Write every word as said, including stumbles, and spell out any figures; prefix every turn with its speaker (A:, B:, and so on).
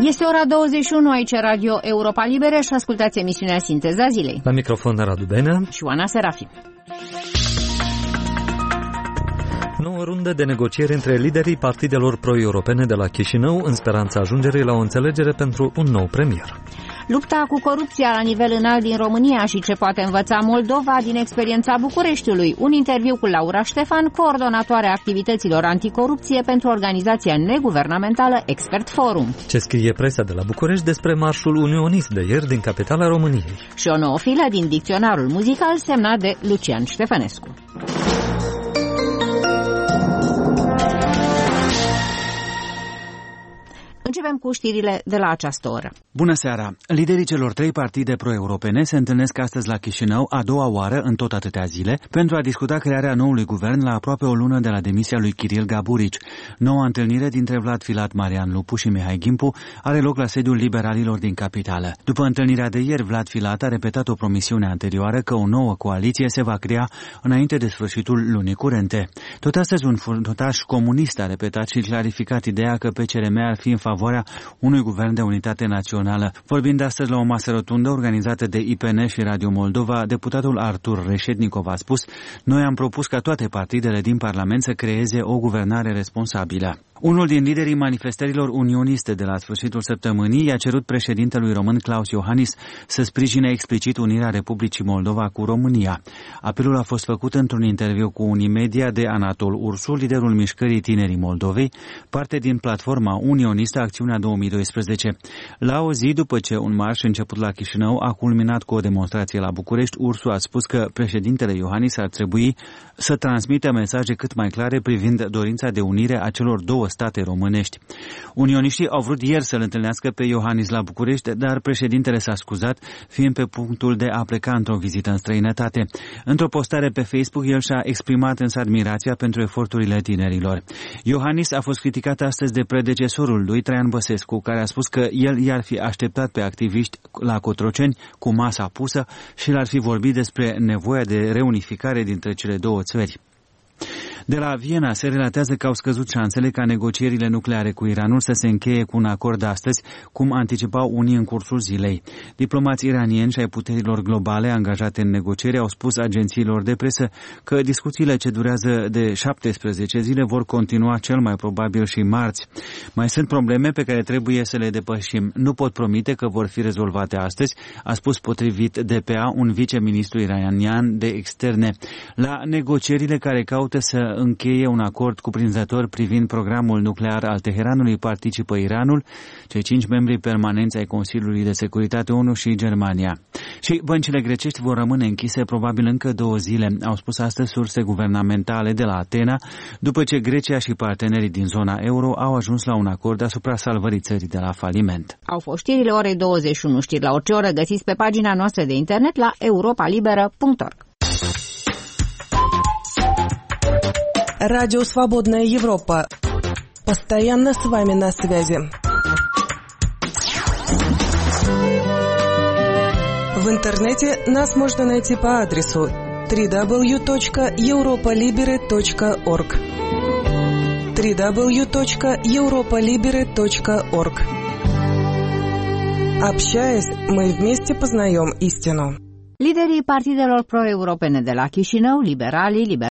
A: Este ora douăzeci și unu, aici Radio Europa Liberă și ascultați emisiunea Sinteza Zilei.
B: La microfon Radu Benea
A: și Oana Serafim.
B: Nouă rundă de negocieri între liderii partidelor pro-europene de la Chișinău în speranța ajungerii la o înțelegere pentru un nou premier.
A: Lupta cu corupția la nivel înalt din România și ce poate învăța Moldova din experiența Bucureștiului. Un interviu cu Laura Ștefan, coordonatoarea activităților anticorupție pentru organizația neguvernamentală Expert Forum.
B: Ce scrie presa de la București despre marșul unionist de ieri din capitala României.
A: Și o nouă filă din dicționarul muzical semnat de Lucian Ștefănescu. Începem cu știrile de la această oră.
C: Bună seara! Liderii celor trei partide pro-europene se întâlnesc astăzi la Chișinău, a doua oară în tot atâtea zile, pentru a discuta crearea noului guvern la aproape o lună de la demisia lui Chiril Gaburici. Noua întâlnire dintre Vlad Filat, Marian Lupu și Mihai Gimpu are loc la sediul liberalilor din capitală. După întâlnirea de ieri, Vlad Filat a repetat o promisiune anterioară că o nouă coaliție se va crea înainte de sfârșitul lunii curente. Tot astăzi un fundaș comunist a repetat și clarificat ideea că P C R M ar fi în favoarea unui guvern de unitate națională. Vorbind astăzi la o masă rotundă organizată de I P N și Radio Moldova, deputatul Artur Reșetnikov a spus: "Noi am propus ca toate partidele din Parlament să creeze o guvernare responsabilă." Unul din liderii manifestărilor unioniste de la sfârșitul săptămânii i-a cerut președintelui român Klaus Iohannis să sprijine explicit unirea Republicii Moldova cu România. Apelul a fost făcut într-un interviu cu Unimedia de Anatol Ursu, liderul mișcării Tinerii Moldovei, parte din platforma unionistă Acțiunea două mii doisprezece. La o zi după ce un marș început la Chișinău a culminat cu o demonstrație la București, Ursu a spus că președintele Iohannis ar trebui să transmită mesaje cât mai clare privind dorința de unire a celor două state românești. Unioniștii au vrut ieri să-l întâlnească pe Iohannis la București, dar președintele s-a scuzat, fiind pe punctul de a pleca într-o vizită în străinătate. Într-o postare pe Facebook, el și-a exprimat însă admirația pentru eforturile tinerilor. Iohannis a fost criticat astăzi de predecesorul lui, Traian Băsescu, care a spus că el i-ar fi așteptat pe activiști la Cotroceni cu masa pusă și l-ar fi vorbit despre nevoia de reunificare dintre cele două țări. De la Viena se relatează că au scăzut șansele ca negocierile nucleare cu Iranul să se încheie cu un acord astăzi, cum anticipau unii în cursul zilei. Diplomați iranieni și ai puterilor globale angajate în negocieri au spus agențiilor de presă că discuțiile ce durează de șaptesprezece zile vor continua cel mai probabil și marți. Mai sunt probleme pe care trebuie să le depășim. Nu pot promite că vor fi rezolvate astăzi, a spus potrivit D P A un viceministru iranian de externe. La negocierile care caută să încheie un acord cuprinzător privind programul nuclear al Teheranului participă Iranul, cei cinci membri permanenți ai Consiliului de Securitate ONU și Germania. Și băncile grecești vor rămâne închise probabil încă două zile, au spus astăzi surse guvernamentale de la Atena, după ce Grecia și partenerii din zona euro au ajuns la un acord asupra salvării țării de la faliment.
A: Au fost știrile orei douăzeci și unu. Știri la orice oră găsiți pe pagina noastră de internet la europa liberă punct org.
D: Радио «Свободная Европа». Постоянно с вами на связи. В интернете нас можно найти по адресу дабл ю дабл ю дабл ю точка европа либере точка орг дабл ю дабл ю дабл ю точка европа либере точка орг. Общаясь, мы вместе познаем истину.
A: Liderii partidelor pro-europene de la Chișinău, liberalii, liberalii,